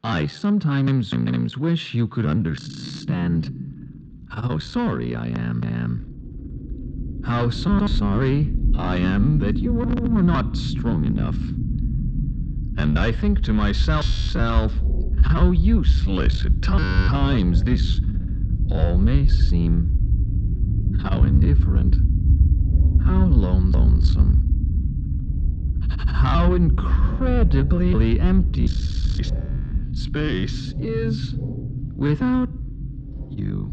I sometimes wish you could understand how sorry I am. How sorry I am that you were not strong enough. And I think to myself, how useless at times this all may seem. How indifferent. How lonesome. How incredibly empty space is without you.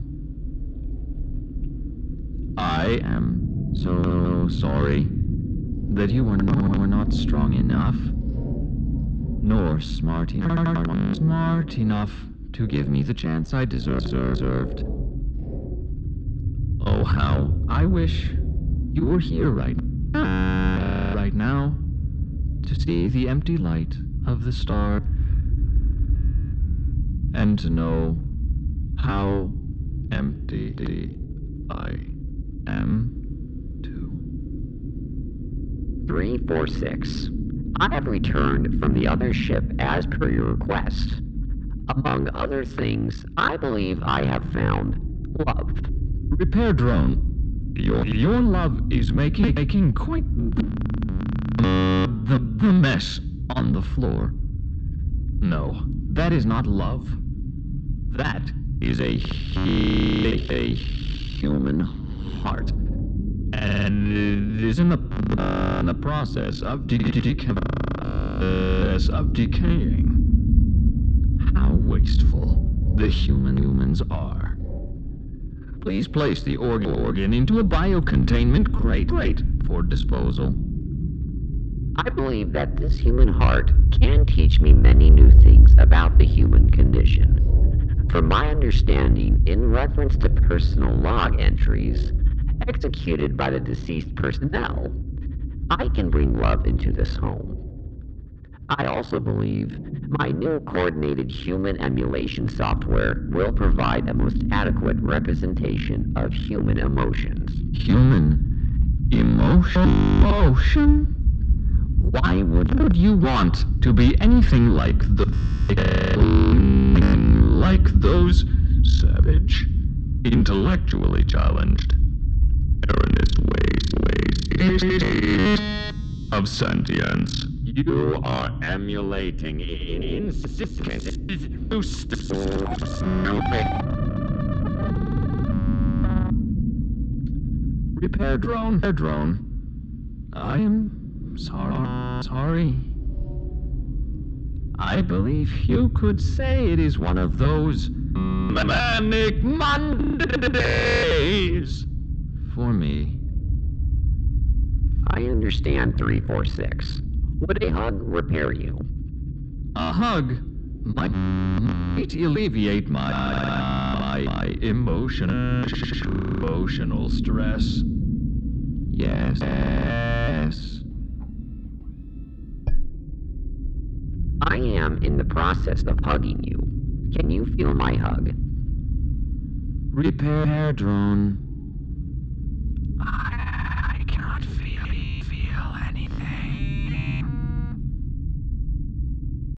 I am so sorry that you were not strong enough, nor smart enough to give me the chance I deserved. Oh, how I wish you were here right now to see the empty light of the star and to know how empty I am too. 346. I have returned from the other ship as per your request. Among other things, I believe I have found love. Repair drone. Your love is making quite the mess on the floor. No, that is not love. That is a human heart, and it is in the process of decaying. How wasteful the humans are. Please place the organ into a biocontainment crate for disposal. I believe that this human heart can teach me many new things about the human condition. From my understanding, in reference to personal log entries executed by the deceased personnel, I can bring love into this home. I also believe my new coordinated human emulation software will provide a most adequate representation of human emotions. Human emotion? Why would you want to be anything like those savage, intellectually challenged, erroneous ways of sentience? You are emulating insistence. Stupid. Repair drone. I am sorry. I believe you could say it is one of those manic Mondays for me. I understand 346. Would a hug repair you? A hug might alleviate my emotional stress. Yes. I am in the process of hugging you. Can you feel my hug? Repair drone.